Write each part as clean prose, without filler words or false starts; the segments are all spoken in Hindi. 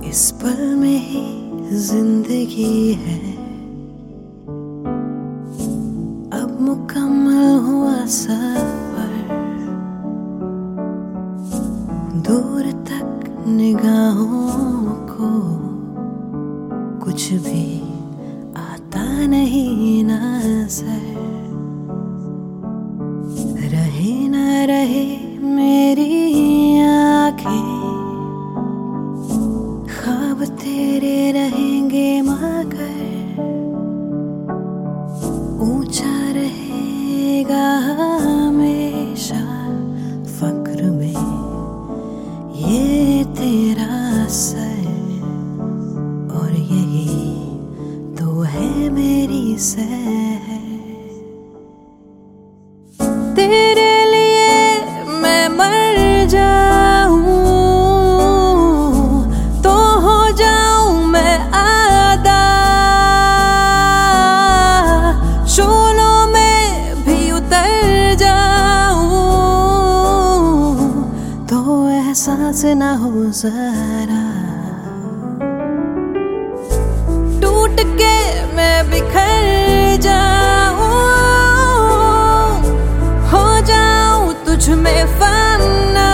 इस पल में ही जिंदगी है। अब मुकम्मल हुआ सफर, दूर तक निगाहों को कुछ भी आता नहीं नजर। रहे न रहे मेरी आँखें, ख्वाब तेरे रहेंगे मगर ऊंचा रहेगा हमेशा फक्र में ये तेरा सर। और यही तो है मेरी सैर। तेरे लिए मैं मर जाऊं तो हो जाऊं मैं आदा, शोलों में भी उतर जाऊं तो एहसास ना हो जरा। टूट के मैं बिखर जाऊं, हो जाऊं तुझ में फना,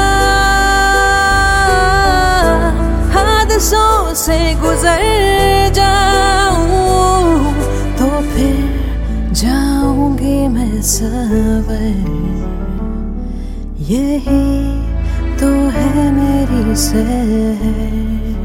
हादसों से गुजर जाऊं तो फिर जाऊंगी मैं सवर। यही तो है मेरी सैर।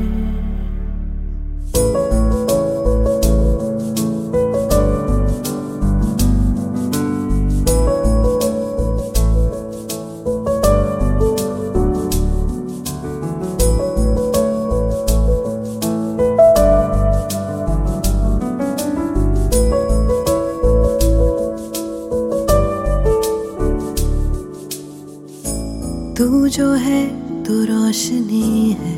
तू जो है तो रोशनी है,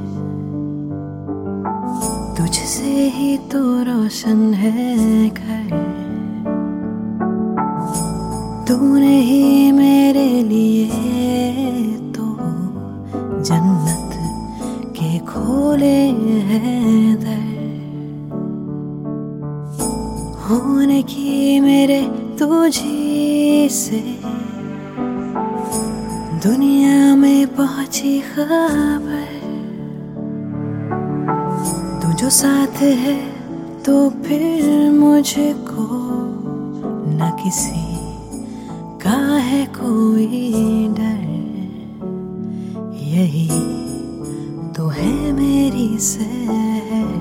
तुझसे ही तो रोशन है घर। तूने ही मेरे लिए तो जन्नत के खोले हैं दर। होने की मेरे तुझी से दुनिया में पहुंची खबर। तू जो साथ है तो फिर मुझको न किसी का है कोई डर। यही तो है मेरी सैर।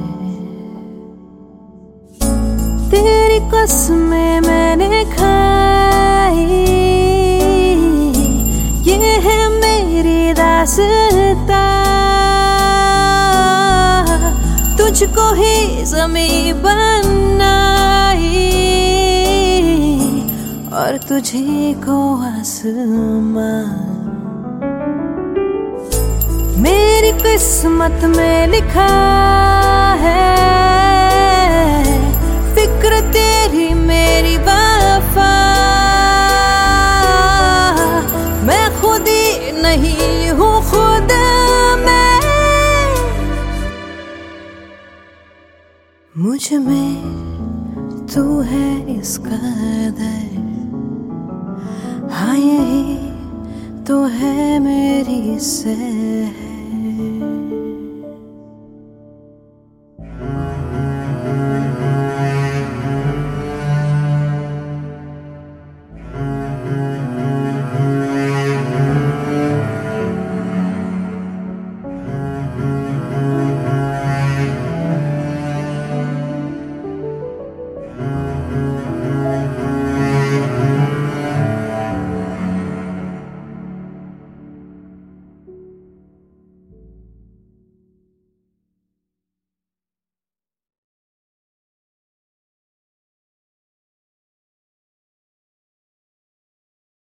तेरी कसमें मैंने खाई, ये है मेरी रास्ता। तुझको ही ज़मीं बनाई और तुझे को आसमां। मेरी किस्मत में लिखा है फिक्र तेरी मेरी वफा। मैं खुद ही नहीं हूँ खुद में, मुझ में तू है इस कदर। हाँ यही तो है मेरी सैर।